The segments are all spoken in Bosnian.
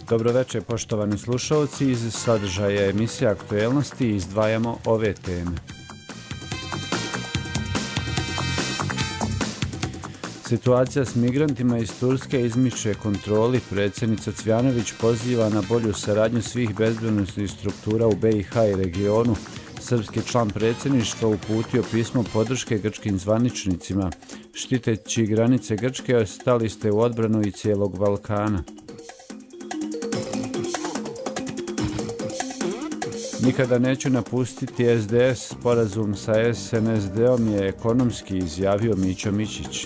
Dobroveče poštovani slušalci, iz sadržaja emisije Aktuelnosti izdvajamo ove teme. Situacija s migrantima iz Turske izmiče kontroli. Predsjednica Cvjanović poziva na bolju saradnju svih bezbednosnih struktura u BiH i regionu. Srpski član predsjedništva uputio pismo podrške grčkim zvaničnicima. Štiteći granice Grčke, stali ste u odbranu i cijelog Balkana. Nikada neću napustiti SDS, sporazum sa SNSD-om je ekonomski, izjavio Mićo Mićić.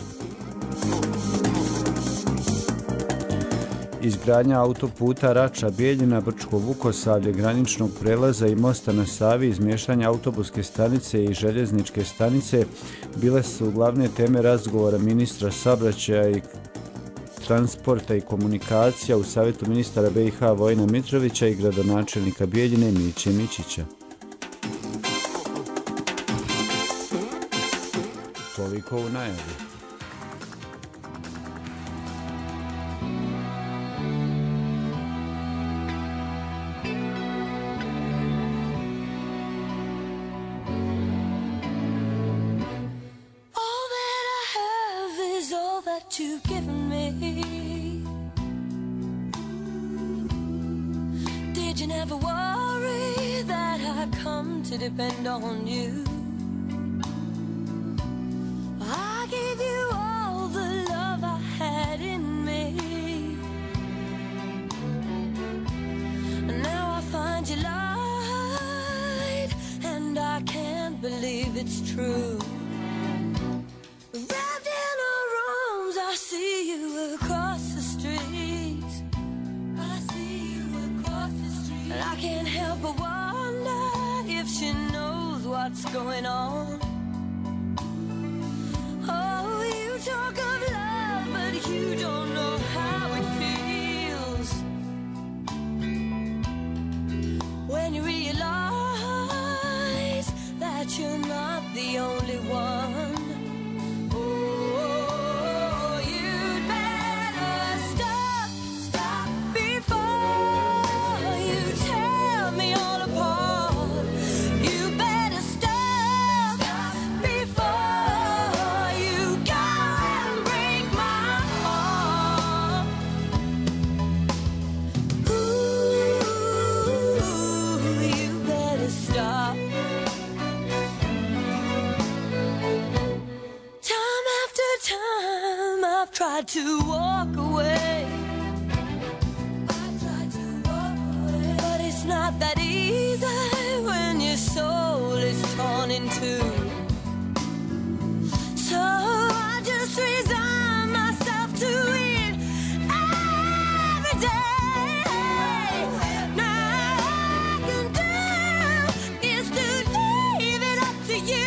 Izgradnja autoputa Rača-Bijeljina, Brčko-Vukosavlje, graničnog prelaza i mosta na Savi, izmještanja autobuske stanice i željezničke stanice bile su glavne teme razgovora ministra saobraćaja i transporta i komunikacija u Savjetu ministara BiH Vojina Mitrovića i gradonačelnika Bijeljine Miće Mićića. Toliko u najavi. You've given me. Did you never worry that I'd come to depend on you? I gave you all the love I had in me. Now I find you lied, and I can't believe it's true. I see you across the street. I see you across the street. And I can't help but wonder if she knows what's going on. Oh, you talk of love, but you don't know how it feels when you realize that you're not the only one. Tried to walk away. But it's not that easy when your soul is torn in two. So I just resign myself to it every day. Now all I can do is to leave it up to you.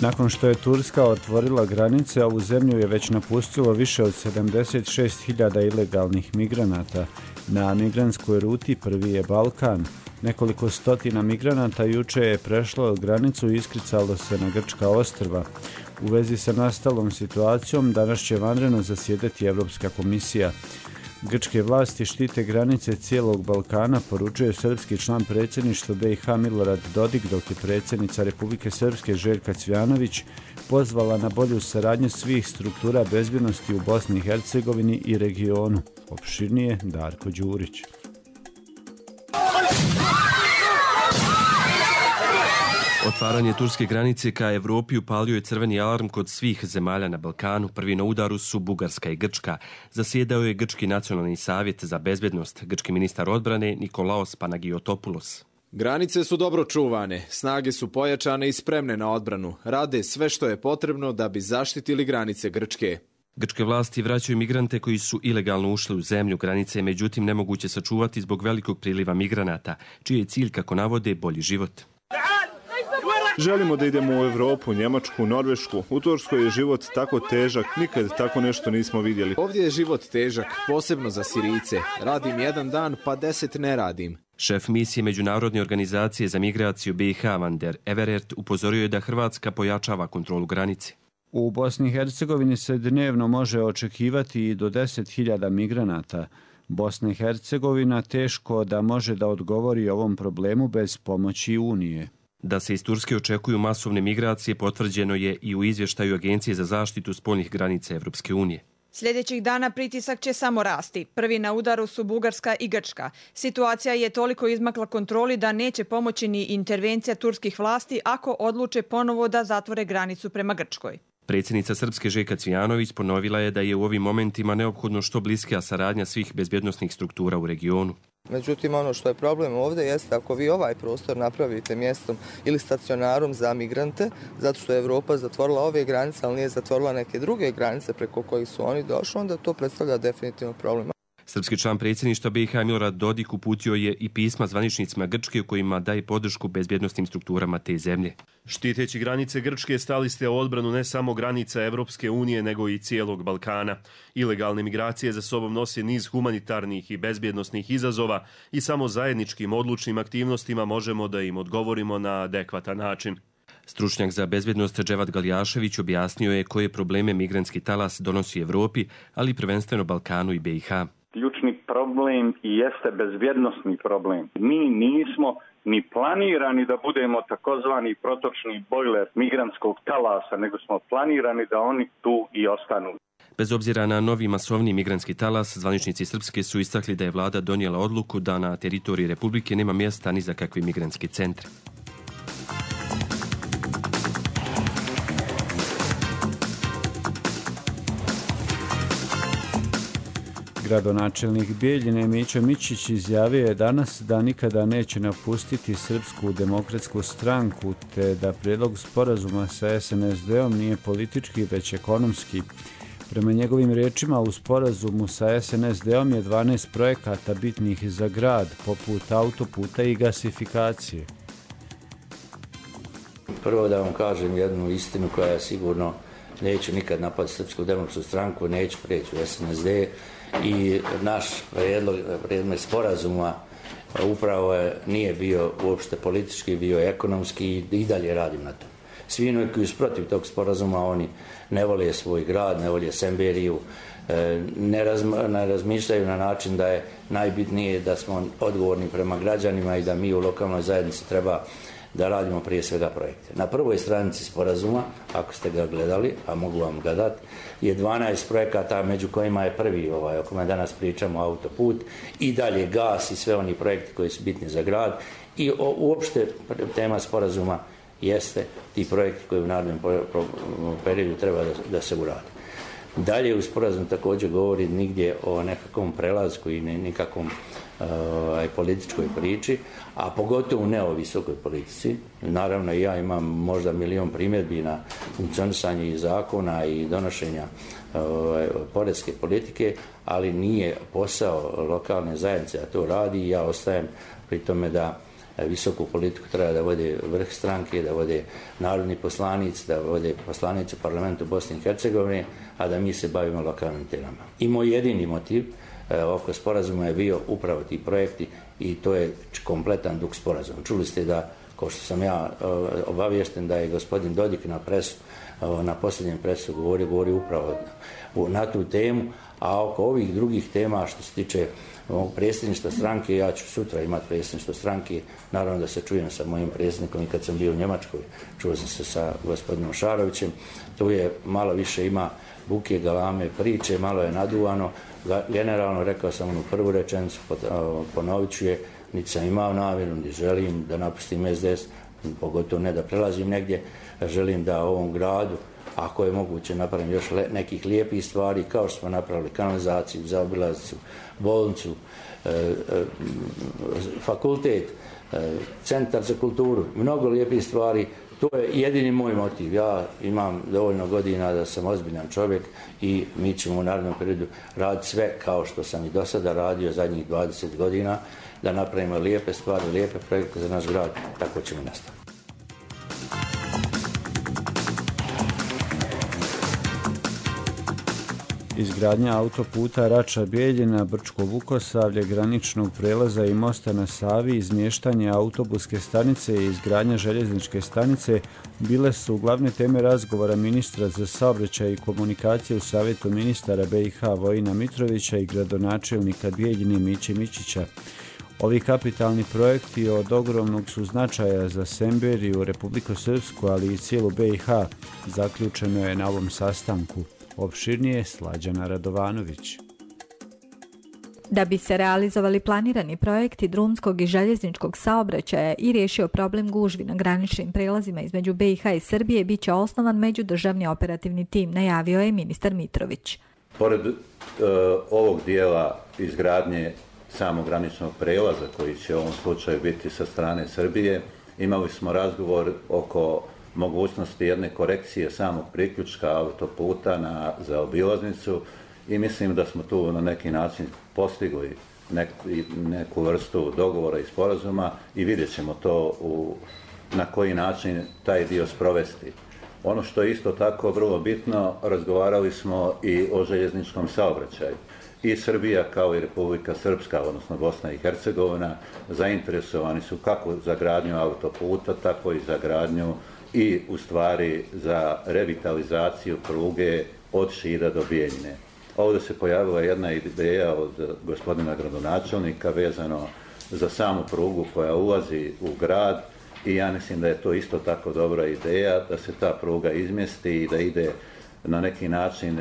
Nakon što je Turska otvorila granice, ovu zemlju je već napustilo više od 76.000 ilegalnih migranata. Na migrantskoj ruti prvi je Balkan. Nekoliko stotina migranata juče je prešlo granicu i iskrcalo se na grčka ostrva. U vezi sa nastalom situacijom danas će vanredno zasjedati Europska komisija. Grčke vlasti štite granice cijelog Balkana, poručuje srpski član predsjedništva BiH Milorad Dodik, dok je predsjednica Republike Srpske Željka Cvjanović pozvala na bolju saradnju svih struktura bezbjednosti u Bosni i Hercegovini i regionu. Opširnije Darko Đurić. Otvaranje turske granice ka Evropi upalio je crveni alarm kod svih zemalja na Balkanu. Prvi na udaru su Bugarska i Grčka. Zasjedao je Grčki nacionalni savjet za bezbednost, grčki ministar odbrane Nikolaos Panagiotopoulos. Granice su dobro čuvane, snage su pojačane i spremne na odbranu. Rade sve što je potrebno da bi zaštitili granice Grčke. Grčke vlasti vraćaju migrante koji su ilegalno ušli u zemlju. Granice je međutim nemoguće sačuvati zbog velikog priliva migranata, čiji je cilj, kako navode, bolji život. Želimo da idemo u Evropu, Njemačku, Norvešku. U Turskoj je život tako težak, nikad tako nešto nismo vidjeli. Ovdje je život težak, posebno za Sirijce. Radim jedan dan, pa 10 ne radim. Šef misije Međunarodne organizacije za migraciju BiH Van der Everert upozorio je da Hrvatska pojačava kontrolu granice. U Bosni i Hercegovini se dnevno može očekivati i do 10.000 migranata. Bosna i Hercegovina teško da može da odgovori ovom problemu bez pomoći Unije. Da se iz Turske očekuju masovne migracije potvrđeno je i u izvještaju Agencije za zaštitu spoljnih granica Evropske unije. Sljedećih dana pritisak će samo rasti. Prvi na udaru su Bugarska i Grčka. Situacija je toliko izmakla kontroli da neće pomoći ni intervencija turskih vlasti ako odluče ponovo da zatvore granicu prema Grčkoj. Predsjednica Srpske Željka Cvjanović ponovila je da je u ovim momentima neophodno što bliskija saradnja svih bezbjednosnih struktura u regionu. Međutim, ono što je problem ovdje jeste ako vi ovaj prostor napravite mjestom ili stacionarom za migrante, zato što je Evropa zatvorila ove granice, ali nije zatvorila neke druge granice preko kojih su oni došli, onda to predstavlja definitivno problem. Srpski član predsjedništva BiH Milorad Dodik uputio je i pisma zvaničnicima Grčke u kojima daje podršku bezbjednosnim strukturama te zemlje. Štiteći granice Grčke stali ste u odbranu ne samo granica Evropske unije, nego i cijelog Balkana. Ilegalne migracije za sobom nose niz humanitarnih i bezbjednosnih izazova i samo zajedničkim odlučnim aktivnostima možemo da im odgovorimo na adekvatan način. Stručnjak za bezbjednost Dževad Galjašević objasnio je koje probleme migrantski talas donosi Evropi, ali prvenstveno Balkanu i BiH. Ključni problem i jeste bezbjednosni problem. Mi nismo ni planirani da budemo takozvani protočni bojler migrantskog talasa, nego smo planirani da oni tu i ostanu. Bez obzira na novi masovni migrantski talas, zvaničnici Srpske su istakli da je vlada donijela odluku da na teritoriji Republike nema mjesta ni za kakve migrantske centre. Gradonačelnik Bijeljine Mićo Mićić izjavio je danas da nikada neće napustiti Srpsku demokratsku stranku, te da prijedlog sporazuma sa SNSD-om nije politički, već ekonomski. Prema njegovim riječima, u sporazumu sa SNSD-om je 12 projekata bitnih za grad, poput autoputa i gasifikacije. Prvo da vam kažem jednu istinu koja je sigurno neće nikad napasti Srpsku demokratsku stranku, neće prijeći u SNSD i naš predmet sporazuma upravo nije bio uopšte politički, bio ekonomski i dalje radim na to. Svi oni koji su protiv tog sporazuma, oni ne vole svoj grad, ne vole Semberiju, ne razmišljaju na način da je najbitnije da smo odgovorni prema građanima i da mi u lokalnoj zajednici treba da radimo prije svega projekte. Na prvoj stranici sporazuma, ako ste ga gledali, a mogu vam ga dati, je 12 projekata, među kojima je prvi, o kome danas pričamo, autoput, i dalje gas i sve oni projekti koji su bitni za grad. I uopšte tema sporazuma jeste ti projekti koji u narednom periodu treba da se urade. Dalje u sporazumu također govori nigdje o nekakvom prelasku i nikakvom političkoj priči, a pogotovo ne o visokoj politici. Naravno i ja imam možda milion primjedbi na funkcionisanje i zakona i donošenja poreske politike, ali nije posao lokalne zajednice da to radi i ja ostajem pri tome da visoku politiku treba da vode vrh stranke, da vode narodni poslanici, da vode poslanici u parlamentu Bosne i Hercegovine, a da mi se bavimo lokalnim temama. I moj jedini motiv oko sporazuma je bio upravo ti projekti i to je kompletan duh sporazuma. Čuli ste da, kao što sam ja obaviješten, da je gospodin Dodik na posljednjem presu govorio upravo na tu temu, a oko ovih drugih tema što se tiče predsjedništva stranke, ja ću sutra imati predsjedništvo stranke, naravno da se čujem sa mojim predsjednikom i kad sam bio u Njemačkoj, čuo sam se sa gospodinom Šarovićem, tu je malo više ima buke, galame, priče, malo je naduvano, generalno rekao sam onu prvu rečenicu, ponovit ću je, niti sam imao namjeru, niti želim da napustim SDS, pogotovo ne da prelazim negdje, želim da ovom gradu, ako je moguće, napravim još nekih lijepih stvari, kao što smo napravili kanalizaciju, zaobilaznicu, bolnicu, fakultet, centar za kulturu, mnogo lijepih stvari. To je jedini moj motiv. Ja imam dovoljno godina da sam ozbiljan čovjek i mi ćemo u narednom periodu raditi sve kao što sam i do sada radio zadnjih 20 godina, da napravimo lijepe stvari, lijepe projekte za naš grad, tako ćemo nastaviti. Izgradnja autoputa Rača-Bijeljina, Brčko-Vukosavlje, graničnog prelaza i mosta na Savi, izmještanje autobuske stanice i izgradnja željezničke stanice bile su glavne teme razgovora ministra za saobraćaj i komunikacije u Savjetu ministara BiH Vojina Mitrovića i gradonačelnika Bijeljine Miće Mičića. Ovi kapitalni projekti od ogromnog su značaja za Semberiju, Republiku Srpsku, ali i cijelu BiH, zaključeno je na ovom sastanku. Opširnije Slađana Radovanović. Da bi se realizovali planirani projekti drumskog i željezničkog saobraćaja i riješio problem gužvi na graničnim prelazima između BiH i Srbije, bit će osnovan međudržavni operativni tim, najavio je ministar Mitrović. Pored ovog dijela izgradnje samog graničnog prelaza, koji će u ovom slučaju biti sa strane Srbije, imali smo razgovor oko mogućnosti jedne korekcije samog priključka autoputa na zaobilaznicu i mislim da smo tu na neki način postigli neku vrstu dogovora i sporazuma i vidjet ćemo to na koji način taj dio sprovesti. Ono što je isto tako vrlo bitno, razgovarali smo i o željezničkom saobraćaju. I Srbija kao i Republika Srpska, odnosno Bosna i Hercegovina, zainteresovani su kako za gradnju autoputa, tako i za gradnju i u stvari za revitalizaciju pruge od Šida do Bijeljine. Ovdje se pojavila jedna ideja od gospodina gradonačelnika vezano za samu prugu koja ulazi u grad i ja mislim da je to isto tako dobra ideja da se ta pruga izmjesti i da ide na neki način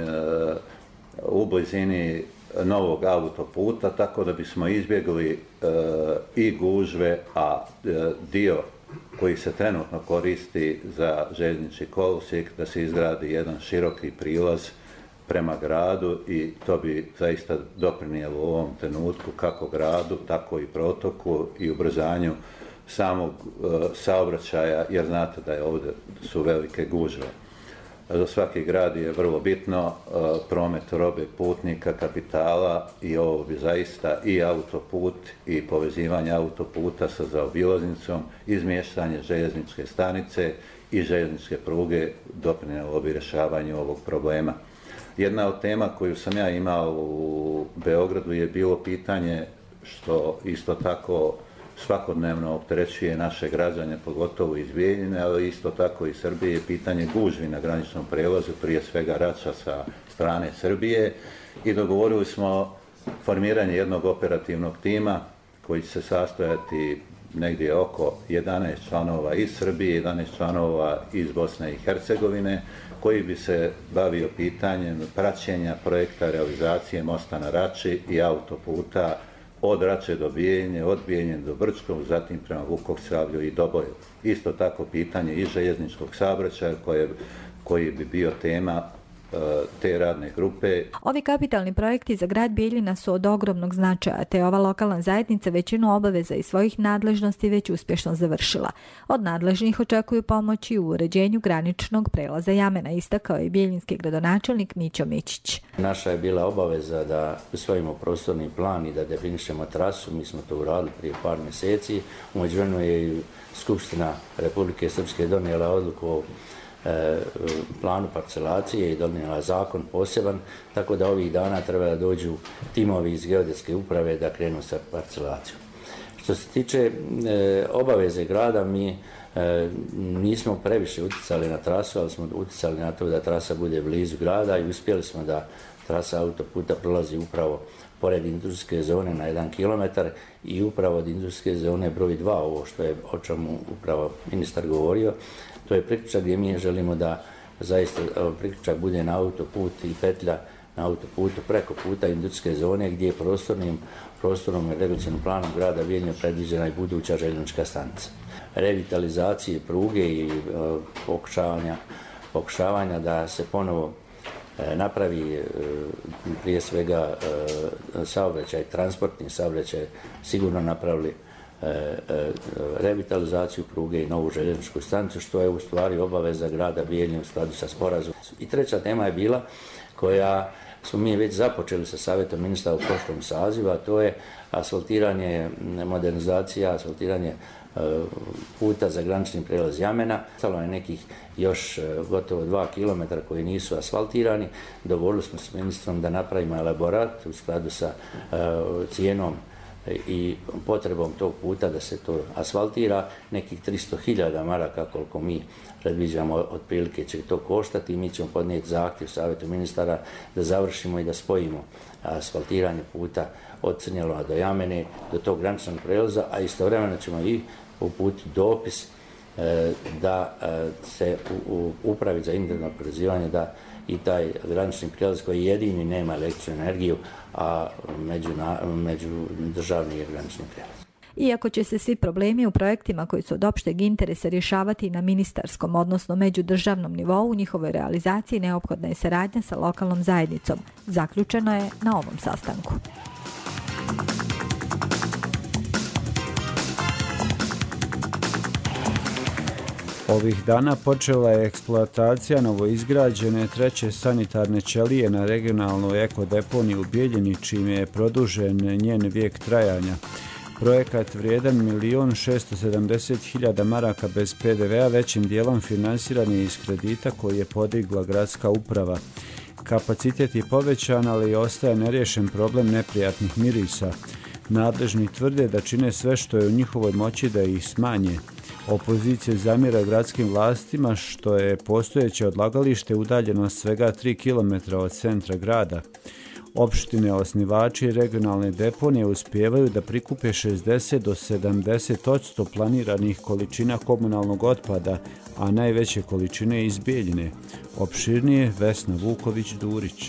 u blizini novog autoputa, tako da bismo izbjegli i gužve, a dio koji se trenutno koristi za željeznički kolosijek, da se izgradi jedan široki prilaz prema gradu i to bi zaista doprinijelo u ovom trenutku kako gradu, tako i protoku i ubrzanju samog saobraćaja, jer znate da je ovdje su velike gužve. Za svaki grad je vrlo bitno promet robe, putnika, kapitala i ovo bi zaista i autoput i povezivanje autoputa sa zaobilaznicom, izmještanje željezničke stanice i željezničke pruge doprinijelo bi rješavanju ovog problema. Jedna od tema koju sam ja imao u Beogradu je bilo pitanje što isto tako svakodnevno opterećuje naše građane, pogotovo iz Bijeljine, ali isto tako i Srbije, pitanje gužvi na graničnom prelazu, prije svega Rača sa strane Srbije i dogovorili smo formiranje jednog operativnog tima koji će se sastojati negdje oko 11 članova iz Srbije, 11 članova iz Bosne i Hercegovine, koji bi se bavio pitanjem praćenja projekta realizacije mosta na Rači i autoputa od Rače do Bijeljine, od Bijeljine do Brčkog, zatim prema Vukosavlju i Doboju. Isto tako pitanje i željezničkog saobraćaja koji bi bio tema te radne grupe. Ovi kapitalni projekti za grad Bijeljina su od ogromnog značaja, te ova lokalna zajednica većinu obaveza i svojih nadležnosti već uspješno završila. Od nadležnih očekuju pomoći u uređenju graničnog prelaza Jamena, istakao je bijeljinski gradonačelnik Mićo Mićić. Naša je bila obaveza da usvojimo prostorni plan i da definišemo trasu. Mi smo to uradili prije par mjeseci. U međuvremenu je i Skupština Republike Srpske donijela odluku o planu parcelacije i donijela zakon poseban, tako da ovih dana treba da dođu timovi iz geodetske uprave da krenu sa parcelacijom. Što se tiče obaveze grada, mi nismo previše utjecali na trasu, ali smo utjecali na to da trasa bude blizu grada i uspjeli smo da trasa autoputa prolazi upravo pored industrijske zone na 1 km i upravo od industrijske zone broj 2, ovo što je o čemu upravo ministar govorio, to je priključak gdje mi želimo da zaista priključak bude na autoput i petlja na autoputu preko puta industrijske zone gdje je prostornom regulacionim planom grada Bijeljina predviđena i buduća željeznička stanica. Revitalizacije pruge i pokušavanja da se ponovo napravi prije svega saobraćaj, transportni saobraćaj, sigurno napravili revitalizaciju pruge i novu željezničku stanicu, što je u stvari obaveza grada Bijeljine u skladu sa sporazumom. I treća tema je bila koja smo mi već započeli sa savjetom ministra u prošlom sazivu, a to je asfaltiranje, modernizacija, asfaltiranje puta za granični prijelaz Jamena. Ostalo je nekih još gotovo 2 km koji nisu asfaltirani. Dogovorili smo s ministrom da napravimo elaborat u skladu sa cijenom i potrebom tog puta da se to asfaltira. Nekih 300.000 maraka koliko mi predviđamo otprilike će to koštati i mi ćemo podnijeti zahtjev savjetu ministara da završimo i da spojimo asfaltiranje puta od Crnjelova do Jamene, do tog graničnog prijelaza, a istovremeno ćemo i uputiti dopis da se u upravi za individualno oporezivanje da i taj granični prijelaz koji jedini nema električnu energiju, a međudržavni je granični prijelaz. Iako će se svi problemi u projektima koji su od opšteg interesa rješavati na ministarskom, odnosno međudržavnom nivou, u njihovoj realizaciji neophodna je saradnja sa lokalnom zajednicom. Zaključeno je na ovom sastanku. Ovih dana počela je eksploatacija novoizgrađene treće sanitarne ćelije na regionalnoj ekodeponiji u Bijeljini, čime je produžen njen vijek trajanja. Projekat vrijedan 1.670.000 maraka bez PDV-a većim dijelom finansiran je iz kredita koji je podigla gradska uprava. Kapacitet je povećan, ali ostaje neriješen problem neprijatnih mirisa. Nadležni tvrde da čine sve što je u njihovoj moći da ih smanje. Opozicija zamjera gradskim vlastima što je postojeće odlagalište udaljeno svega 3 km od centra grada. Opštine, osnivači i regionalne deponije uspijevaju da prikupe 60 do 70% planiranih količina komunalnog otpada, a najveće količine iz Bijeljine. Opširnije Vesna Vuković-Durić.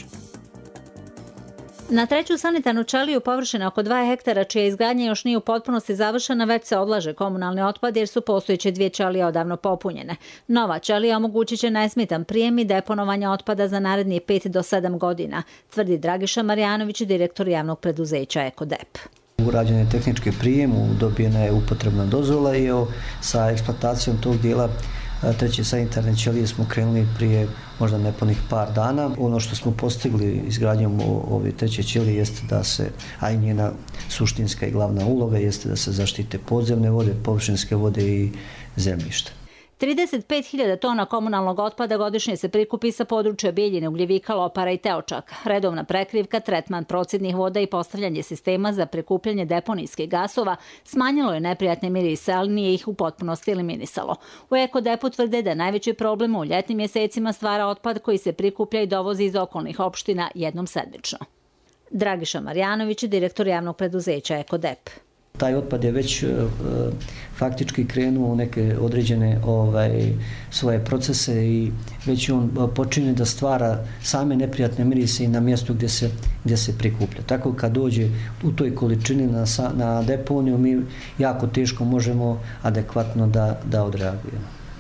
Na treću sanitarnu ćeliju površine oko 2 hektara, čija izgradnja još nije u potpunosti završena, već se odlaže komunalni otpad jer su postojeće 2 ćelije odavno popunjene. Nova ćelija omogućit će nesmetan prijem i deponovanje otpada za narednih 5 do 7 godina, tvrdi Dragiša Marjanović, direktor javnog preduzeća Ekodep. Urađen je tehnički prijem, dobijena je upotrebna dozvola i sa eksploatacijom tog dijela treće sanitarne ćelije smo krenuli prije možda nepunih par dana. Ono što smo postigli izgradnjom ove treće ćelije jeste da se, a i njena suštinska i glavna uloga jeste da se zaštite podzemne vode, površinske vode i zemljište. 35.000 tona komunalnog otpada godišnje se prikupi sa područja Bijeljine, Ugljevika, Lopara i Teočaka. Redovna prekrivka, tretman procjednih voda i postavljanje sistema za prikupljanje deponijskih gasova smanjilo je neprijatne mirise, ali nije ih u potpunosti eliminisalo. U Ekodepu tvrde da najveći problem u ljetnim mjesecima stvara otpad koji se prikuplja i dovozi iz okolnih opština jednom sedmično. Dragiša Marjanović, direktor javnog preduzeća Ekodep. Taj otpad je već faktički krenuo u neke određene svoje procese i već on počinje da stvara same neprijatne mirise i na mjestu gdje se prikuplja. Tako kad dođe u toj količini na deponiju, mi jako teško možemo adekvatno da odreagujemo.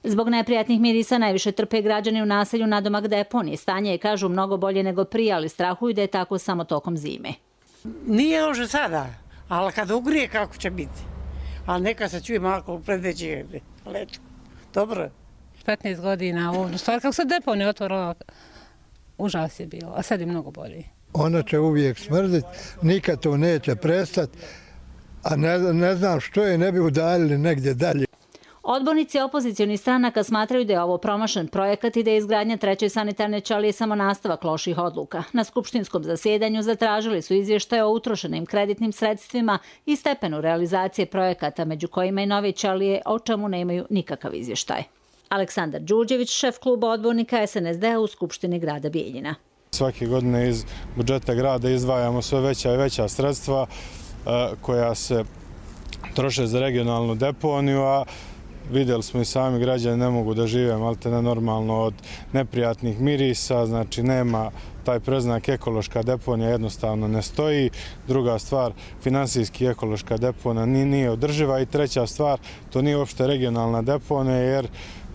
Zbog neprijatnih mirisa najviše trpe građani u naselju nadomak deponije. Stanje je, kažu, mnogo bolje nego prije, ali strahuju da je tako samo tokom zime. Nije loše sada, ali kad ugrije kako će biti. Ali neka se čuje malo predveće leto. Dobro. 15 godina ovdje. Stvar kako se deponija otvorila, užas je bilo, a sad je mnogo bolje. Ona će uvijek smrditi, nikad to neće prestati, a ne znam što je ne bi udaljili negdje dalje. Odbornici opozicionih stranaka smatraju da je ovo promašen projekat i da je izgradnja treće sanitarne ćelije samo nastavak loših odluka. Na skupštinskom zasjedanju zatražili su izvještaje o utrošenim kreditnim sredstvima i stepenu realizacije projekata, među kojima i nove ćelije, o čemu nemaju nikakav izvještaj. Aleksandar Đurđević, šef kluba odbornika SNSD-a u Skupštini grada Bijeljina. Svake godine iz budžeta grada izdvajamo sve veća i veća sredstva koja se troše za regionalnu deponiju, a vidjeli smo i sami građani ne mogu da žive maltene normalno od neprijatnih mirisa, znači nema taj preznak ekološka deponija jednostavno ne stoji. Druga stvar, finansijski ekološka deponija nije održiva i treća stvar, to nije uopšte regionalna deponija jer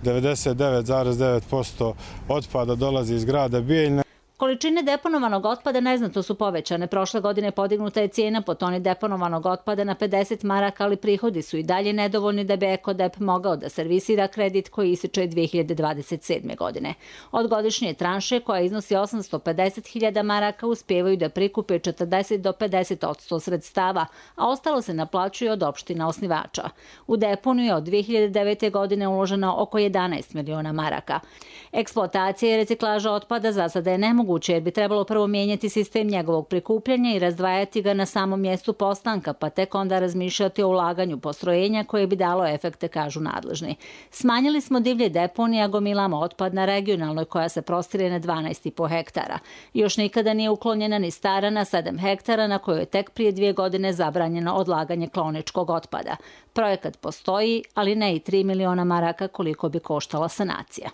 99,9% otpada dolazi iz grada Bijeljine. Količine deponovanog otpada neznatno su povećane. Prošle godine podignuta je cijena po toni deponovanog otpada na 50 maraka, ali prihodi su i dalje nedovoljni da bi Ekodep mogao da servisira kredit koji ističe 2027. godine. Od godišnje tranše, koja iznosi 850.000 maraka, uspijevaju da prikupe 40 do 50% sredstava, a ostalo se naplaćuje od opština osnivača. U deponiju je od 2009. godine uloženo oko 11 miliona maraka. Eksploatacija i reciklaža otpada za sada je nemoguće jer bi trebalo prvo mijenjati sistem njegovog prikupljanja i razdvajati ga na samom mjestu postanka, pa tek onda razmišljati o ulaganju postrojenja koje bi dalo efekte, kažu nadležni. Smanjili smo divlje deponije, a gomilamo otpad na regionalnoj koja se prostire na 12,5 hektara. Još nikada nije uklonjena ni stara na 7 hektara na kojoj je tek prije 2 godine zabranjeno odlaganje klaoničkog otpada. Projekat postoji, ali ne i 3 miliona maraka koliko bi koštala sanacija.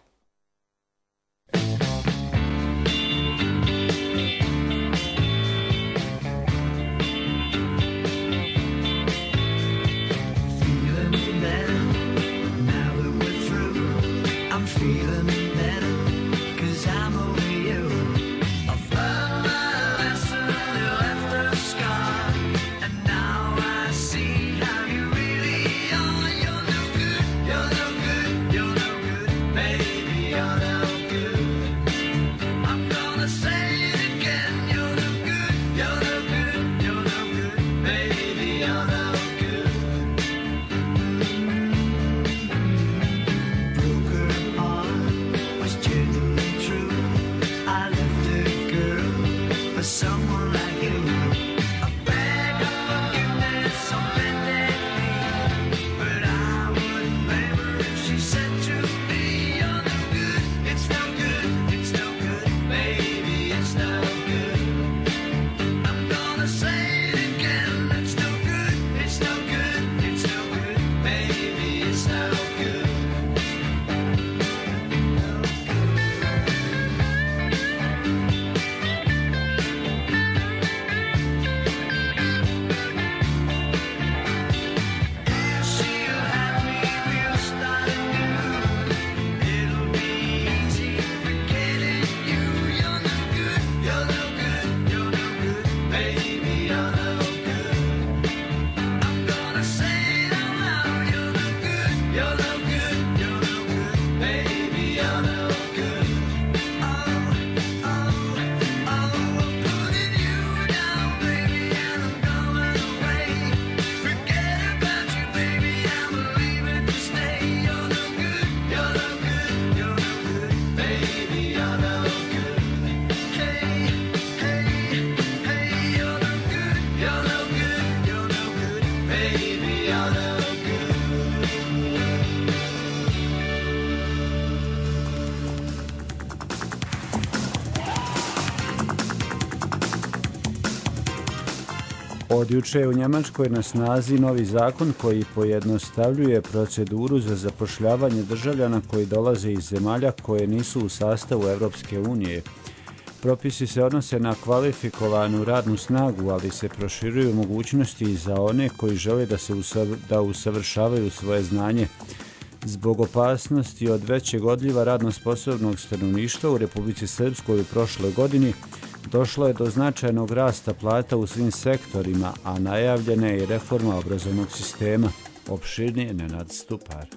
Od juče je u Njemačkoj na snazi novi zakon koji pojednostavljuje proceduru za zapošljavanje državljana koji dolaze iz zemalja koje nisu u sastavu Evropske unije. Propisi se odnose na kvalifikovanu radnu snagu, ali se proširuju mogućnosti i za one koji žele da usavršavaju svoje znanje. Zbog opasnosti od većeg odljiva radno sposobnog stanovništva u Republici Srpskoj u prošloj godini došlo je do značajnog rasta plata u svim sektorima, a najavljena je i reforma obrazovnog sistema. Opširnije Nenad Stupar.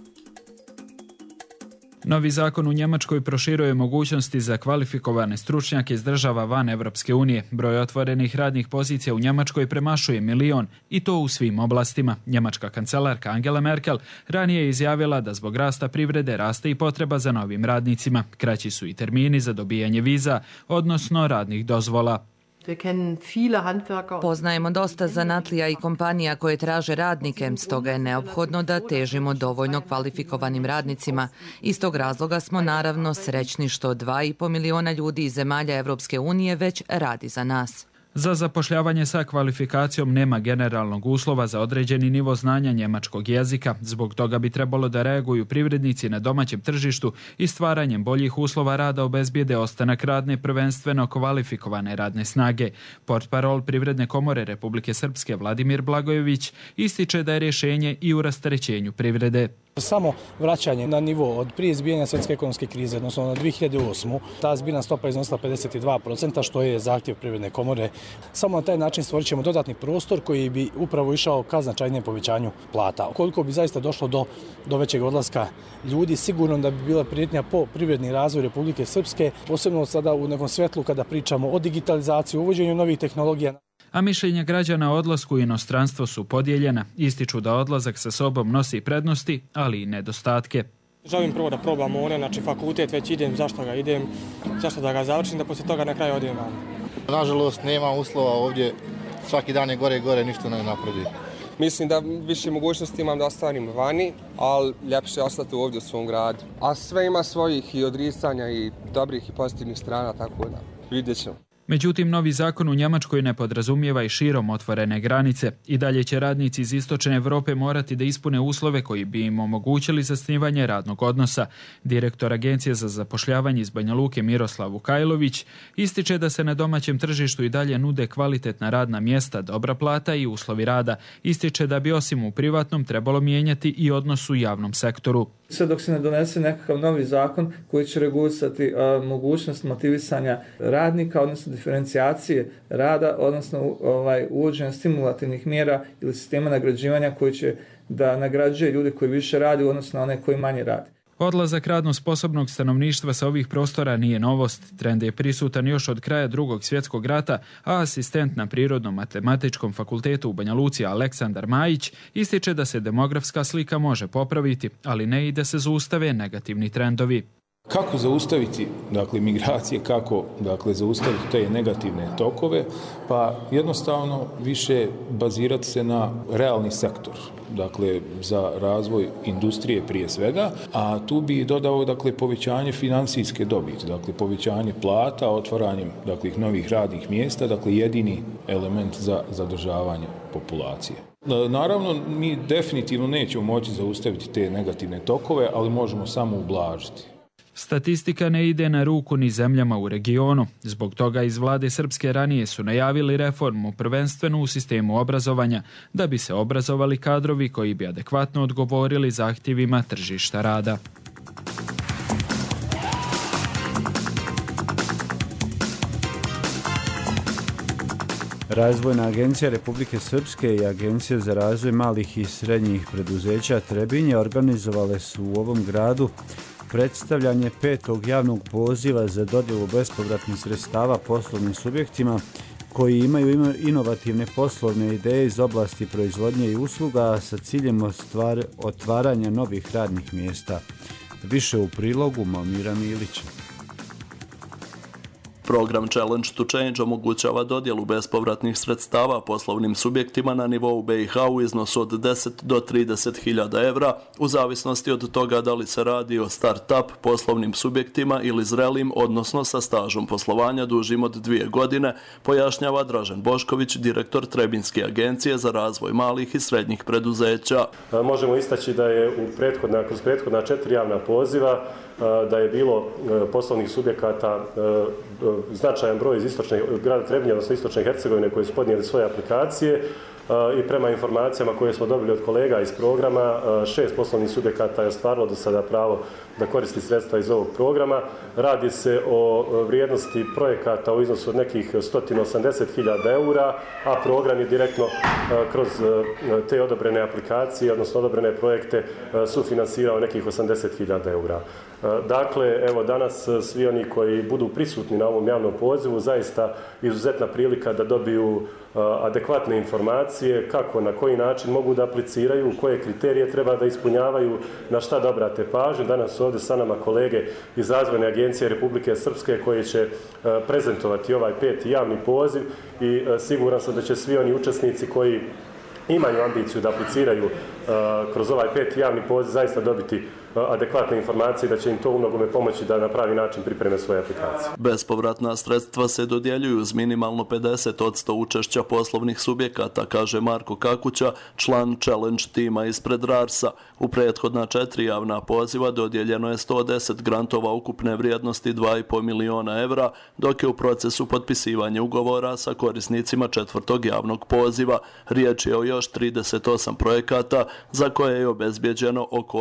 Novi zakon u Njemačkoj proširuje mogućnosti za kvalifikovane stručnjake iz država van Evropske unije. Broj otvorenih radnih pozicija u Njemačkoj premašuje 1 milion i to u svim oblastima. Njemačka kancelarka Angela Merkel ranije je izjavila da zbog rasta privrede raste i potreba za novim radnicima. Kraći su i termini za dobijanje viza, odnosno radnih dozvola. Poznajemo dosta zanatlija i kompanija koje traže radnike, stoga je neophodno da težimo dovoljno kvalifikovanim radnicima. Iz tog razloga smo naravno srećni što 2,5 miliona ljudi iz zemalja Evropske unije već radi za nas. Za zapošljavanje sa kvalifikacijom nema generalnog uslova za određeni nivo znanja njemačkog jezika. Zbog toga bi trebalo da reaguju privrednici na domaćem tržištu i stvaranjem boljih uslova rada obezbijede ostanak radne prvenstveno kvalifikovane radne snage. Portparol Privredne komore Republike Srpske Vladimir Blagojević ističe da je rješenje i u rasterećenju privrede. Samo vraćanje na nivo od prije izbijanja svjetske ekonomske krize, odnosno na 2008. Ta zbirna stopa iznosila 52%, što je zahtjev Privredne komore. Samo na taj način stvorit ćemo dodatni prostor koji bi upravo išao ka značajnijem povećanju plata. Ukoliko bi zaista došlo do većeg odlaska ljudi, sigurno da bi bila prijetnja po privredni razvoj Republike Srpske, posebno sada u nekom svjetlu kada pričamo o digitalizaciji, uvođenju novih tehnologija. A mišljenja građana o odlasku u inostranstvo su podijeljena. Ističu da odlazak sa sobom nosi prednosti, ali i nedostatke. Želim prvo da probam one, znači fakultet već idem, zašto da ga završim, da poslije toga na kraju odem van. Nažalost, nema uslova ovdje, svaki dan je gore i gore, ništa ne napreduje. Mislim da više mogućnosti imam da ostvarim vani, ali ljepše ostati ovdje u svom gradu. A sve ima svojih i odricanja i dobrih i pozitivnih strana, tako da vidjet ćemo. Međutim, novi zakon u Njemačkoj ne podrazumijeva i širom otvorene granice. I dalje će radnici iz istočne Evrope morati da ispune uslove koji bi im omogućili zasnivanje radnog odnosa. Direktor Agencije za zapošljavanje iz Banja Luke Miroslav Vukajlović ističe da se na domaćem tržištu i dalje nude kvalitetna radna mjesta, dobra plata i uslovi rada. Ističe da bi osim u privatnom trebalo mijenjati i odnos u javnom sektoru. Sve dok se ne donese nekakav novi zakon koji će regulisati mogućnost motivisanja radnika, odnosno diferencijacije rada, odnosno uvođenja stimulativnih mjera ili sistema nagrađivanja koji će da nagrađuje ljude koji više radi u odnosu na one koji manje radi. Odlazak radno sposobnog stanovništva sa ovih prostora nije novost. Trend je prisutan još od kraja Drugog svjetskog rata, a asistent na Prirodno-matematičkom fakultetu u Banja Luci Aleksandar Majić ističe da se demografska slika može popraviti, ali ne i da se zaustave negativni trendovi. Kako zaustaviti migracije, kako zaustaviti te negativne tokove? Pa jednostavno više bazirati se na realni sektor, za razvoj industrije prije svega, a tu bi dodao povećanje financijske dobiti, povećanje plata, otvaranjem novih radnih mjesta, jedini element za zadržavanje populacije. Naravno, mi definitivno nećemo moći zaustaviti te negativne tokove, ali možemo samo ublažiti. Statistika ne ide na ruku ni zemljama u regionu. Zbog toga iz vlade Srpske ranije su najavili reformu prvenstveno u sistemu obrazovanja, da bi se obrazovali kadrovi koji bi adekvatno odgovorili zahtjevima tržišta rada. Razvojna agencija Republike Srpske i Agencija za razvoj malih i srednjih preduzeća Trebinje organizovale su u ovom gradu predstavljanje 5. javnog poziva za dodjelu bespovratnih sredstava poslovnim subjektima koji imaju inovativne poslovne ideje iz oblasti proizvodnje i usluga sa ciljem otvaranja novih radnih mjesta. Više u prilogu Momira Milića. Program Challenge to Change omogućava dodjelu bespovratnih sredstava poslovnim subjektima na nivou BiH u iznosu od 10 do 30.000 evra, u zavisnosti od toga da li se radi o start-up poslovnim subjektima ili zrelim, odnosno sa stažom poslovanja dužim od 2 godine, pojašnjava Dražen Bošković, direktor Trebinske agencije za razvoj malih i srednjih preduzeća. Možemo istaći da je kroz prethodna 4 javna poziva da je bilo poslovnih subjekata značajan broj iz grada Trebinja, odnosno istočne Hercegovine koji su podnijeli svoje aplikacije. i prema informacijama koje smo dobili od kolega iz programa, 6 poslovnih subjekata je ostvarilo do sada pravo da koristi sredstva iz ovog programa. Radi se o vrijednosti projekata u iznosu od nekih 180.000 eura, a program je direktno kroz te odobrene aplikacije, odnosno odobrene projekte, sufinansirao nekih 80.000 eura. Dakle, evo danas svi oni koji budu prisutni na ovom javnom pozivu, zaista izuzetna prilika da dobiju adekvatne informacije kako, na koji način mogu da apliciraju, koje kriterije treba da ispunjavaju, na šta da obrate pažnju. Danas su ovdje sa nama kolege iz Razvojne agencije Republike Srpske koji će prezentovati ovaj 5. javni poziv i siguran sam da će svi oni učesnici koji imaju ambiciju da apliciraju kroz ovaj 5. javni poziv zaista dobiti adekvatne informacije, da će im to u mnogome pomoći da na pravi način pripreme svoje aplikacije. Bespovratna sredstva se dodjeljuju uz minimalno 50% učešća poslovnih subjekata, kaže Marko Kakuća, član challenge tima ispred RARS-a. U prethodna 4 javna poziva dodijeljeno je 110 grantova ukupne vrijednosti 2,5 miliona evra, dok je u procesu potpisivanja ugovora sa korisnicima 4. javnog poziva. Riječ je o još 38 projekata za koje je obezbjeđeno oko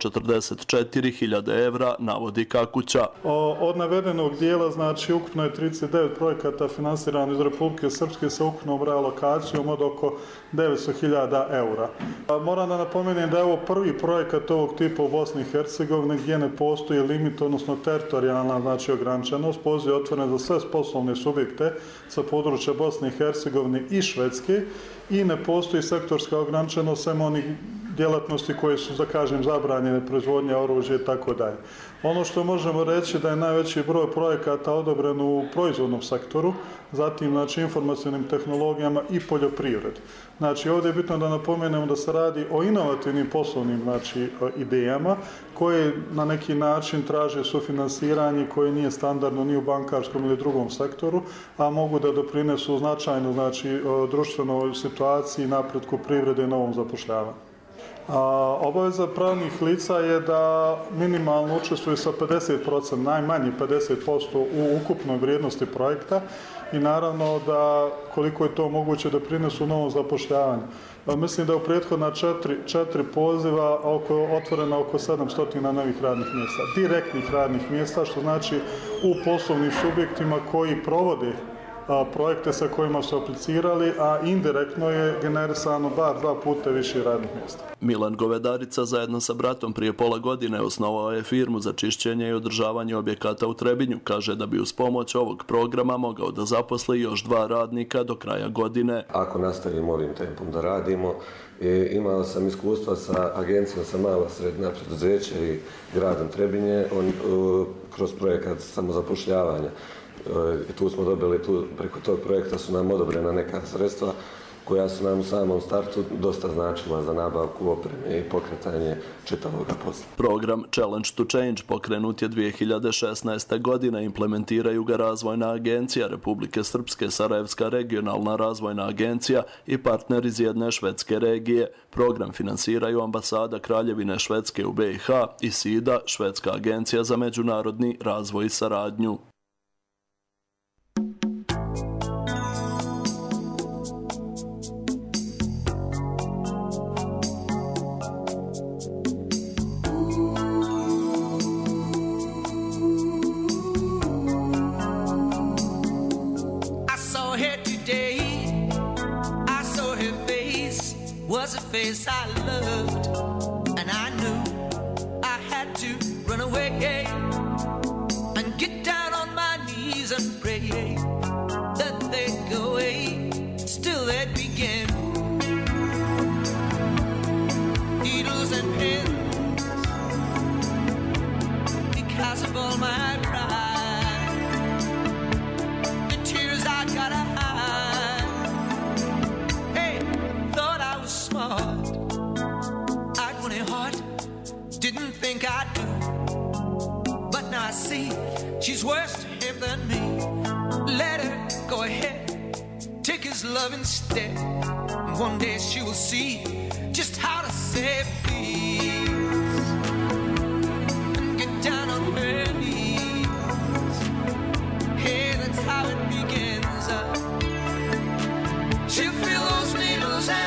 844.000 evra, navodi Kakuća. Od navedenog dijela, znači, ukupno je 39 projekata finansirano iz Republike Srpske sa ukupnom realokacijom od oko 900.000 eura. Moram da napomenem da je ovo prvi projekat ovog tipa u Bosni i Hercegovini gdje ne postoji limit, odnosno teritorijalna, znači, ograničenost. Poziv je otvoren za sve poslovne subjekte sa područja Bosne i Hercegovine i Švedske i ne postoji sektorska ograničenost sem onih djelatnosti koje su, da kažem, zabranjene, proizvodnja oružja i tako dalje. Ono što možemo reći da je najveći broj projekata odobren u proizvodnom sektoru, zatim, znači, informacionim tehnologijama i poljoprivredi. Znači, ovdje je bitno da napomenemo da se radi o inovativnim poslovnim, znači, idejama koje na neki način traže sufinansiranje koje nije standardno ni u bankarskom ili drugom sektoru, a mogu da doprinesu značajno, znači, društvenoj situaciji, napretku privrede i novom zapošljavanju. Obaveza pravnih lica je da minimalno učestvuju sa 50%, najmanje 50% u ukupnoj vrijednosti projekta i naravno da koliko je to moguće da prinesu novom zapošljavanju. Mislim da je u prethodna 4 poziva otvorena oko 700 novih radnih mjesta, direktnih radnih mjesta, što znači u poslovnim subjektima koji provode projekte sa kojima su aplicirali, a indirektno je generisano bar 2 puta više radnih mjesta. Milan Govedarica zajedno sa bratom prije pola godine osnovao je firmu za čišćenje i održavanje objekata u Trebinju. Kaže da bi uz pomoć ovog programa mogao da zaposli još 2 radnika do kraja godine. Ako nastavimo ovim tempom da radimo, imao sam iskustva sa agencijom za mala srednja preduzeća i gradom Trebinje kroz projekat samozapošljavanja. Tu smo dobili, preko tog projekta su nam odobrena neka sredstva koja su nam u samom startu dosta značila za nabavku opreme i pokretanje čitavog posla. Program Challenge to Change pokrenut je 2016. godine, implementiraju ga Razvojna agencija Republike Srpske, Sarajevska regionalna razvojna agencija i partner iz jedne švedske regije. Program finansiraju ambasada Kraljevine Švedske u BiH i SIDA, Švedska agencija za međunarodni razvoj i saradnju. Was a face I loved, and I knew I had to run away and get down on my knees and pray that they'd go away. Still they'd begin. Needles and pins because of all my pride, the tears I gotta hide. Hey, thought I was smart, I'd won a heart, didn't think I'd do, but now I see she's worse to him than me. Let her go ahead, take his love instead, and one day she will see just how to say please and get down on her knees. Hey, that's how it begins. She'll feel those needles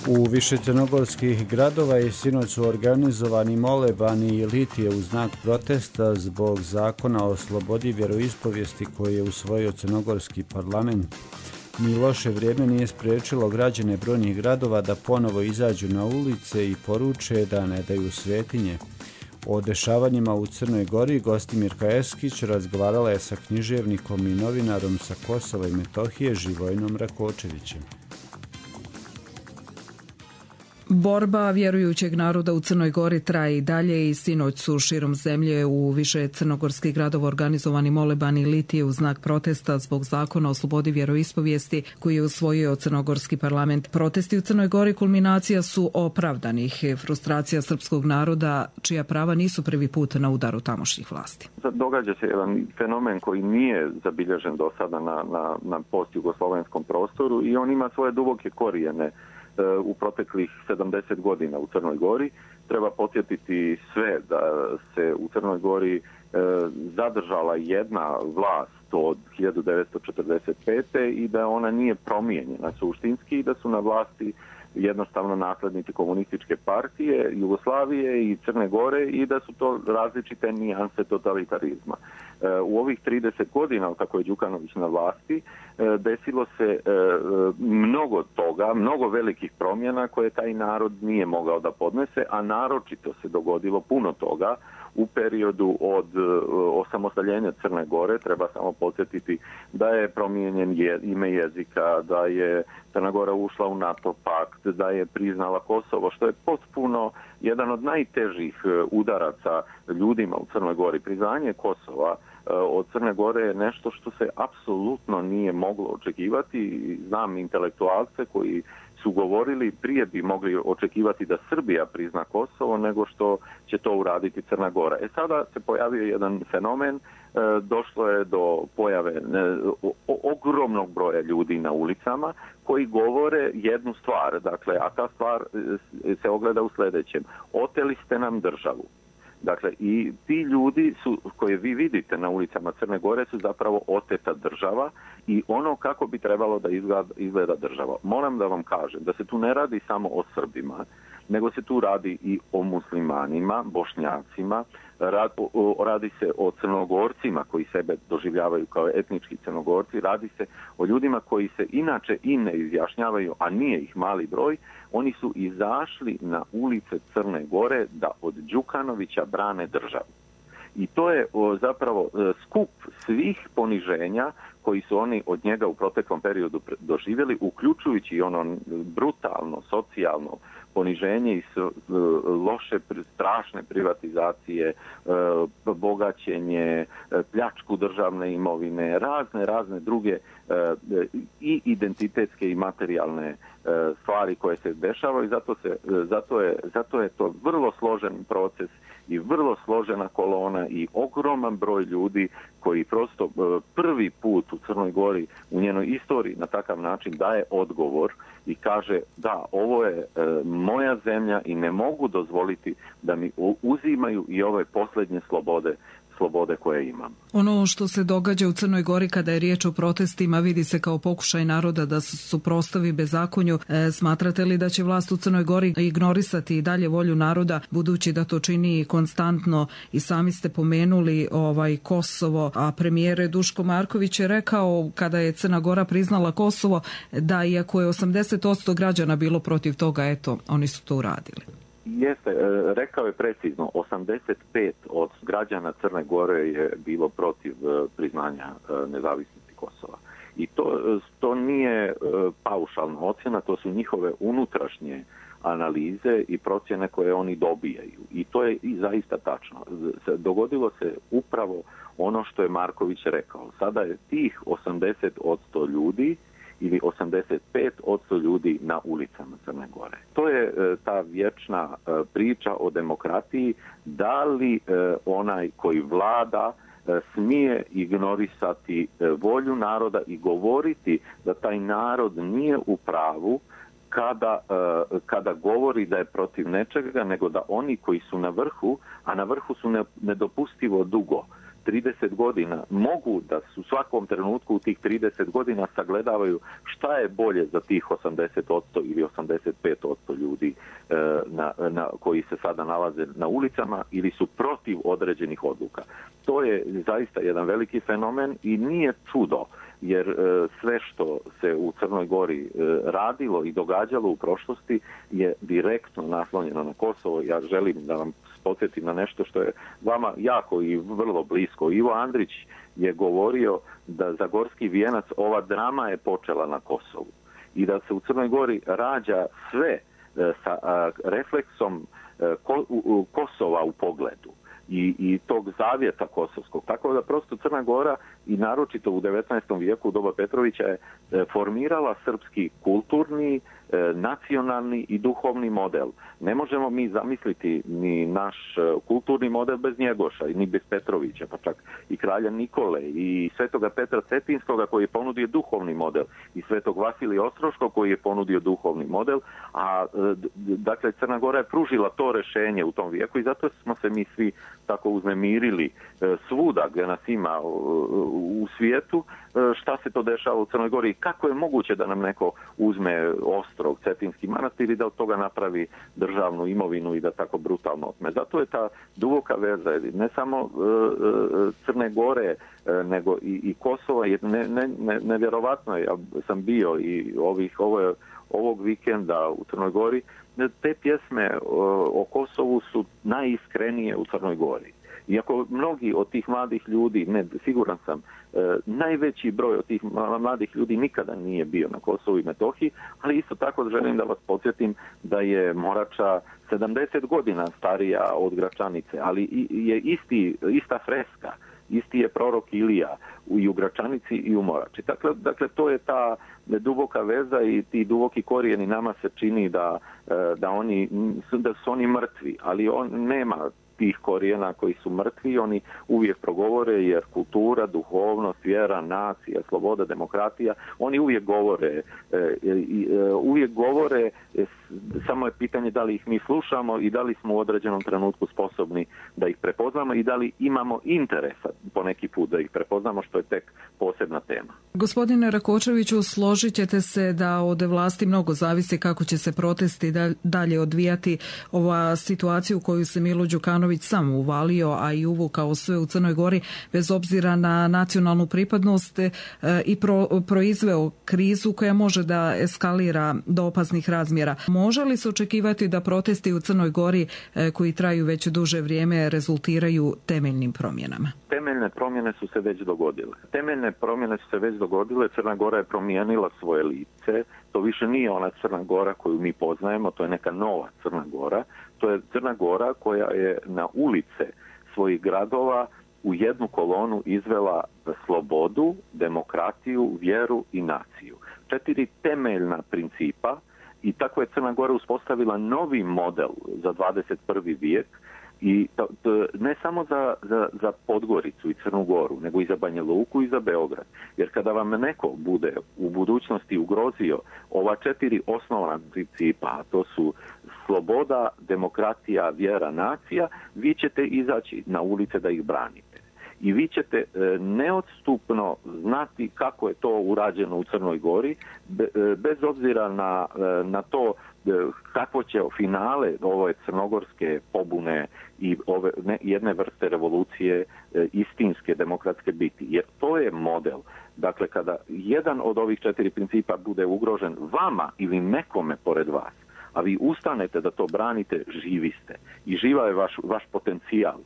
U više crnogorskih gradova i sinoć su organizovani molebani i litije u znak protesta zbog zakona o slobodi vjeroispovijesti koji je usvojio crnogorski parlament. Ni loše vrijeme nije spriječilo građane brojnih gradova da ponovo izađu na ulice i poruče da ne daju svetinje. O dešavanjima u Crnoj Gori Gostimirka Eskić razgovarala je sa književnikom i novinarom sa Kosova i Metohije Živojnom Rakočevićem. Borba vjerujućeg naroda u Crnoj Gori traje i dalje i sinoć su širom zemlje u više crnogorskih gradova organizovani molebani litije u znak protesta zbog zakona o slobodi vjeroispovijesti koji je usvojio crnogorski parlament. Protesti u Crnoj Gori kulminacija su opravdanih frustracija srpskog naroda čija prava nisu prvi put na udaru tamošnjih vlasti. Događa se jedan fenomen koji nije zabilježen do sada na postjugoslovenskom prostoru i on ima svoje duboke korijene u proteklih 70 godina u Crnoj Gori. Treba podsjetiti sve da se u Crnoj Gori zadržala jedna vlast od 1945. i da ona nije promijenjena suštinski i da su na vlasti jednostavno naslednici komunističke partije, Jugoslavije i Crne Gore i da su to različite nijanse totalitarizma. U ovih 30 godina kako je Đukanović na vlasti desilo se mnogo toga, mnogo velikih promjena koje taj narod nije mogao da podnese, a naročito se dogodilo puno toga u periodu od osamostaljenja Crne Gore. Treba samo podsjetiti da je promijenjen ime jezika, da je Crna Gora ušla u NATO pakt, da je priznala Kosovo, što je potpuno jedan od najtežih udaraca ljudima u Crnoj Gori. Priznanje Kosova od Crne Gore je nešto što se apsolutno nije moglo očekivati. Znam intelektualce koji su govorili prije bi mogli očekivati da Srbija prizna Kosovo nego što će to uraditi Crna Gora. Sada se pojavio jedan fenomen, došlo je do pojave ogromnog broja ljudi na ulicama koji govore jednu stvar, dakle, a ta stvar se ogleda u sljedećem. Oteli ste nam državu. Dakle, i ti ljudi koje vi vidite na ulicama Crne Gore su zapravo oteta država i ono kako bi trebalo da izgleda država. Moram da vam kažem da se tu ne radi samo o Srbima, nego se tu radi i o muslimanima, Bošnjacima, radi se o Crnogorcima koji sebe doživljavaju kao etnički Crnogorci, radi se o ljudima koji se inače i ne izjašnjavaju, a nije ih mali broj. Oni su izašli na ulice Crne Gore da od Đukanovića brane državu. I to je zapravo skup svih poniženja koji su oni od njega u proteklom periodu doživjeli, uključujući ono brutalno, socijalno poniženje i loše, strašne privatizacije, bogaćenje, pljačku državne imovine, razne druge i identitetske i materijalne stvari koje se dešavaju. Zato je to vrlo složen proces i vrlo složena kolona i ogroman broj ljudi koji prosto prvi put u Crnoj Gori u njenoj istoriji na takav način daje odgovor i kaže da, ovo je moja zemlja i ne mogu dozvoliti da mi uzimaju i ove posljednje slobode koje imam. Ono što se događa u Crnoj Gori kada je riječ o protestima vidi se kao pokušaj naroda da se suprotstavi bezakonju. Smatrate li da će vlast u Crnoj Gori ignorisati i dalje volju naroda, budući da to čini konstantno? I sami ste pomenuli Kosovo, a premijer Duško Marković je rekao kada je Crna Gora priznala Kosovo da iako je 80% građana bilo protiv toga, eto, oni su to uradili. Jeste, rekao je precizno, 85 od građana Crne Gore je bilo protiv priznanja nezavisnosti Kosova. I to nije paušalna ocjena, to su njihove unutrašnje analize i procjene koje oni dobijaju. I to je i zaista tačno. Dogodilo se upravo ono što je Marković rekao. Sada je tih 80% ljudi ili 85% ljudi na ulicama Crne Gore. To je ta vječna priča o demokratiji. Da li onaj koji vlada smije ignorisati volju naroda i govoriti da taj narod nije u pravu kada govori da je protiv nečega, nego da oni koji su na vrhu, a na vrhu su nedopustivo dugo, 30 godina mogu da su u svakom trenutku u tih 30 godina sagledavaju šta je bolje za tih 80% ili 85% ljudi koji se sada nalaze na ulicama ili su protiv određenih odluka. To je zaista jedan veliki fenomen i nije čudo, jer sve što se u Crnoj Gori radilo i događalo u prošlosti je direktno naslonjeno na Kosovo. Ja želim da vam podsjetim na nešto što je vama jako i vrlo blisko. Ivo Andrić je govorio da za Gorski vijenac ova drama je počela na Kosovu i da se u Crnoj Gori rađa sve sa refleksom Kosova u pogledu i tog zavjeta kosovskog. Tako da prosto Crna Gora i naročito u 19. vijeku u doba Petrovića je formirala srpski kulturni, nacionalni i duhovni model. Ne možemo mi zamisliti ni naš kulturni model bez Njegoša, ni bez Petrovića, pa čak i kralja Nikole i svetoga Petra Cetinskoga koji je ponudio duhovni model i svetog Vasilija Ostroškog koji je ponudio duhovni model, a dakle Crna Gora je pružila to rešenje u tom vijeku i zato smo se mi svi tako uznemirili svuda gdje nas ima u svijetu šta se to dešava u Crnoj Gori i kako je moguće da nam neko uzme Ostrog, Cetinski manastir i da od toga napravi državnu imovinu i da tako brutalno otme. Zato je ta duboka veza, ne samo Crne Gore, nego i Kosova, je nevjerovatno. Ja sam bio i ovog vikenda u Crnoj Gori. Te pjesme o Kosovu su najiskrenije u Crnoj Gori. Iako mnogi od tih mladih ljudi, siguran sam, najveći broj od tih mladih ljudi nikada nije bio na Kosovu i Metohiji, ali isto tako želim da vas podsjetim da je Morača 70 godina starija od Gračanice, ali je ista freska, isti je prorok Ilija i u Gračanici i u Morači. Dakle, to je ta duboka veza i ti duboki korijeni. Nama se čini da su oni mrtvi, ali on nema tih korijena koji su mrtvi, oni uvijek progovore jer kultura, duhovnost, vjera, nacija, sloboda, demokratija, oni uvijek govore, samo je pitanje da li ih mi slušamo i da li smo u određenom trenutku sposobni da ih prepoznamo i da li imamo interesa poneki put da ih prepoznamo, što je tek posebna tema. Gospodine Rakočeviću, složit ćete se da od vlasti mnogo zavisi kako će se protesti dalje odvijati. Ova situacija u koju se Milo Đukanović sam uvalio, a i uvukao sve u Crnoj Gori, bez obzira na nacionalnu pripadnost, i proizveo krizu koja može da eskalira do opasnih razmjera. Može li se očekivati da protesti u Crnoj Gori koji traju već duže vrijeme rezultiraju temeljnim promjenama? Temeljne promjene su se već dogodile. Crna Gora je promijenila svoje lice. To više nije ona Crna Gora koju mi poznajemo, to je neka nova Crna Gora. To je Crna Gora koja je na ulice svojih gradova u jednu kolonu izvela slobodu, demokratiju, vjeru i naciju. 4 temeljna principa i tako je Crna Gora uspostavila novi model za 21. vijek i ne samo za Podgoricu i Crnu Goru, nego i za Banja Luku i za Beograd. Jer kada vam neko bude u budućnosti ugrozio ova 4 osnovna principa, a to su sloboda, demokratija, vjera, nacija, vi ćete izaći na ulice da ih branite. I vi ćete neodstupno znati kako je to urađeno u Crnoj Gori, bez obzira na to kako će finale ove crnogorske pobune i jedne vrste revolucije istinske, demokratske biti. Jer to je model. Dakle, kada jedan od ovih 4 principa bude ugrožen vama ili nekome pored vas, a vi ustanete da to branite, živi ste. I živa je vaš potencijal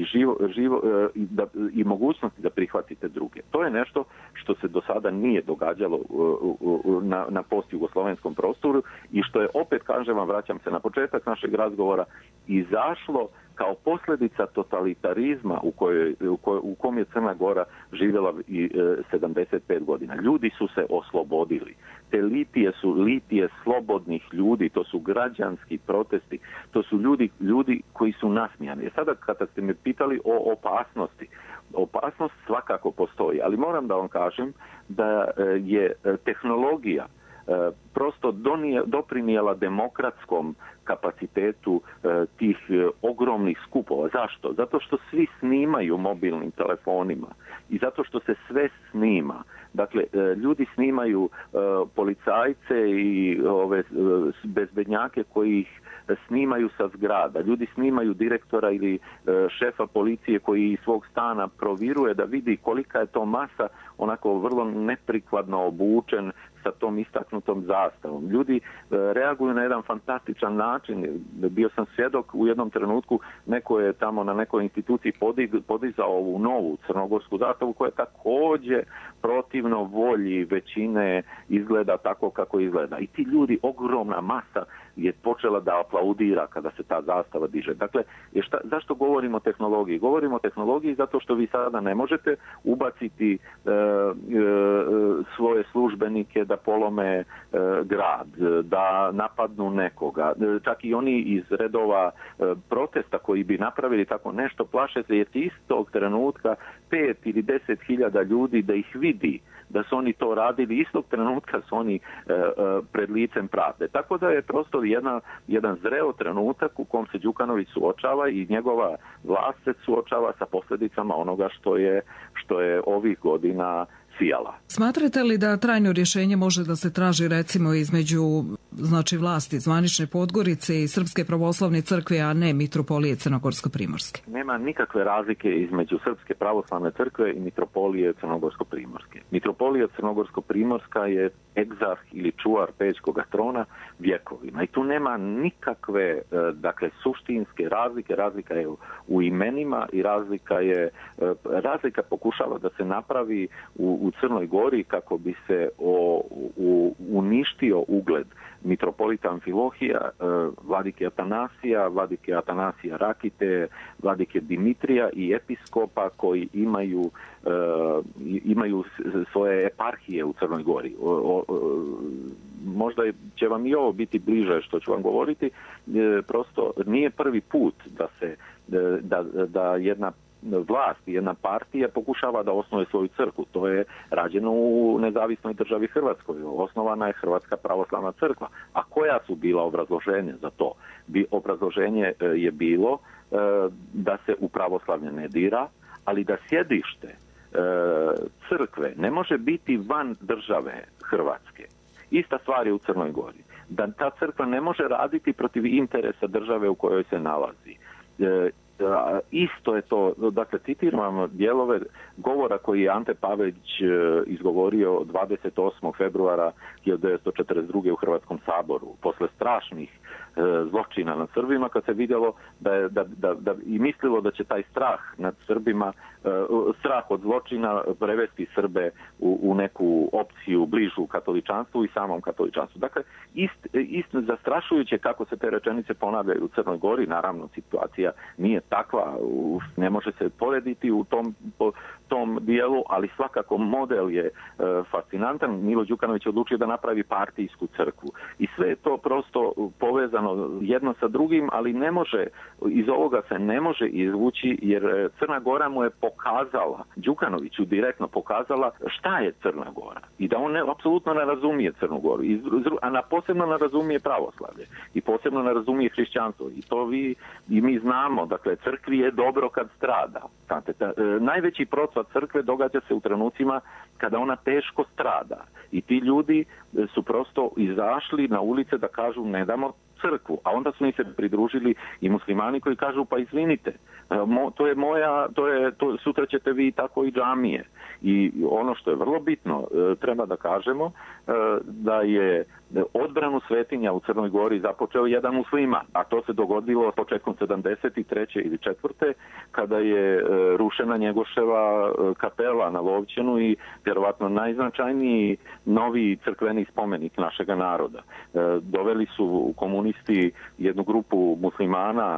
i mogućnosti da prihvatite druge. To je nešto što se do sada nije događalo na postjugoslovenskom prostoru i što je, opet kažem vam, vraćam se na početak našeg razgovora, izašlo kao posljedica totalitarizma u kom je Crna Gora živjela 75 godina. Ljudi su se oslobodili. Te litije su litije slobodnih ljudi, to su građanski protesti, to su ljudi koji su nasmijani. Sada kada ste me pitali o opasnosti, opasnost svakako postoji, ali moram da vam kažem da je tehnologija prosto doprinijela demokratskom kapacitetu tih ogromnih skupova. Zašto? Zato što svi snimaju mobilnim telefonima i zato što se sve snima. Dakle, ljudi snimaju policajce i ove bezbednjake koji ih snimaju sa zgrada. Ljudi snimaju direktora ili šefa policije koji iz svog stana proviruje da vidi kolika je to masa, onako vrlo neprikladno obučen sa tom istaknutom zastavom. Ljudi reaguju na jedan fantastičan način. Bio sam svjedok u jednom trenutku, neko je tamo na nekoj instituciji podizao ovu novu crnogorsku zastavu koja također protivno volji većine izgleda tako kako izgleda. I ti ljudi, ogromna masa je počela da aplaudira kada se ta zastava diže. Dakle, zašto govorimo o tehnologiji? Govorimo o tehnologiji zato što vi sada ne možete ubaciti svoje službenike da polome grad, da napadnu nekoga. Čak i oni iz redova protesta koji bi napravili tako nešto, plaše se jer istog trenutka 5 ili 10 hiljada ljudi da ih vidi da su oni to radili, istog trenutka su oni pred licem pravde. Tako da je prosto jedan zreo trenutak u kom se Đukanović suočava i njegova vlast se suočava sa posljedicama onoga što je ovih godina sijala. Smatrate li da trajno rješenje može da se traži recimo između vlasti zvanične Podgorice i Srpske pravoslavne crkve, a ne Mitropolije Crnogorsko-primorske? Nema nikakve razlike između Srpske pravoslavne crkve i Mitropolije Crnogorsko-primorske. Mitropolija Crnogorsko-primorska je egzarh ili čuvar Pećkog trona vjekovima i tu nema nikakve suštinske razlike. Razlika je u imenima i razlika pokušava da se napravi u Crnoj Gori kako bi se uništio ugled mitropolita Amfilohija, vladike Atanasija Rakite, vladike Dimitrija i episkopa koji imaju svoje eparhije u Crnoj Gori. Možda će vam i ovo biti bliže što ću vam govoriti. Prosto nije prvi put da jedna vlast, jedna partija pokušava da osnuje svoju crkvu. To je rađeno u nezavisnoj državi Hrvatskoj. Osnovana je Hrvatska pravoslavna crkva. A koja su bila obrazloženja za to? Obrazloženje je bilo da se u pravoslavlje ne dira, ali da sjedište crkve ne može biti van države Hrvatske. Ista stvar je u Crnoj Gori. Da ta crkva ne može raditi protiv interesa države u kojoj se nalazi. Isto je to, dakle, citiram dijelove govora koji je Ante Pavelić izgovorio 28. februara 1942. u Hrvatskom saboru, posle strašnih zločina nad Srbima, kad se vidjelo da i mislilo da će taj strah nad Srbima, strah od zločina prevesti Srbe u neku opciju bližu katoličanstvu i samom katoličanstvu. Dakle, isto zastrašujuće kako se te rečenice ponavljaju u Crnoj Gori. Naravno, situacija nije takva, ne može se porediti u tom dijelu, ali svakako model je fascinantan. Milo Đukanović je odlučio da napravi partijsku crkvu i sve je to prosto povezano jedno sa drugim, ali ne može, iz ovoga se ne može izvući, jer Crna Gora mu je pokazala, Đukanoviću direktno pokazala šta je Crna Gora i da on apsolutno ne razumije Crnu Goru, a posebno ne razumije pravoslavlje i posebno ne razumije hrišćanstvo i to mi znamo. Dakle, crkvi je dobro kad strada. Najveći procvat crkve događa se u trenucima kada ona teško strada i ti ljudi su prosto izašli na ulice da kažu ne damo crkvu, a onda su im se pridružili i muslimani koji kažu pa izvinite, to je moja, sutra ćete vi tako i džamije. I ono što je vrlo bitno, treba da kažemo da je odbranu svetinja u Crnoj Gori započeo jedan musliman, a to se dogodilo početkom 73. ili 4. kada je rušena Njegoševa kapela na Lovćenu i vjerovatno najznačajniji novi crkveni spomenik našega naroda. Doveli su komunisti jednu grupu muslimana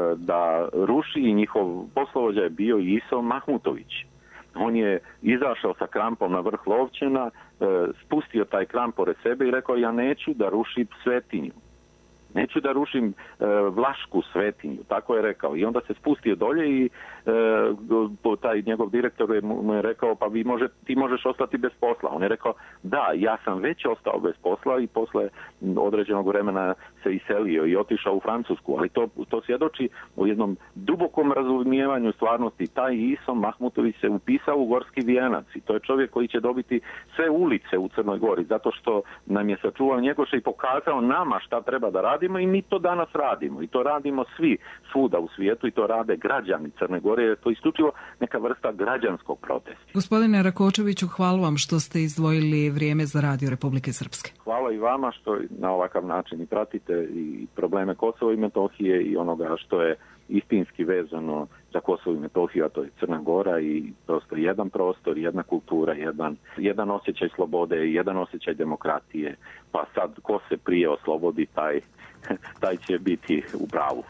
da ruši i njihov poslovođa je bio Iso Mahmutović. On je izašao sa krampom na vrh Lovćena, spustio taj kramp pored sebe i rekao ja neću da rušim svetinju. Neću da rušim Vlašku svetinju, tako je rekao. I onda se spustio dolje i taj njegov direktor mu je rekao, pa ti možeš ostati bez posla. On je rekao, da, ja sam već ostao bez posla i posle određenog vremena se iselio i otišao u Francusku, ali to svjedoči o jednom dubokom razumijevanju stvarnosti. Taj Isom Mahmutović se upisao u Gorski vijenac i to je čovjek koji će dobiti sve ulice u Crnoj Gori, zato što nam je sačuvao Njegoša i pokazao nama šta treba da radimo i mi to danas radimo. I to radimo svi svuda u svijetu i to rade građani Crne Gore, jer to je isključivo neka vrsta građanskog protesta. Gospodine Rakočeviću, hvala vam što ste izdvojili vrijeme za Radio Republike Srpske. Hvala i vama što na ovakav način i pratite i probleme Kosova i Metohije i onoga što je istinski vezano za Kosovo i Metohiju, a to je Crna Gora i prosto jedan prostor, jedna kultura, jedan osjećaj slobode, jedan osjećaj demokratije. Pa sad, ko se prije oslobodi, taj će biti u pravu.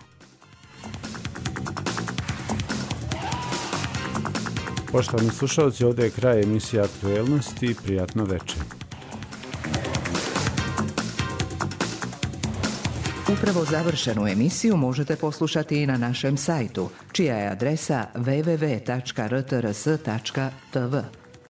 Poštovani slušalci, ovdje je kraj emisije Aktuelnosti. Prijatno večer. Upravo završenu emisiju možete poslušati i na našem sajtu, čija je adresa www.rtrs.tv.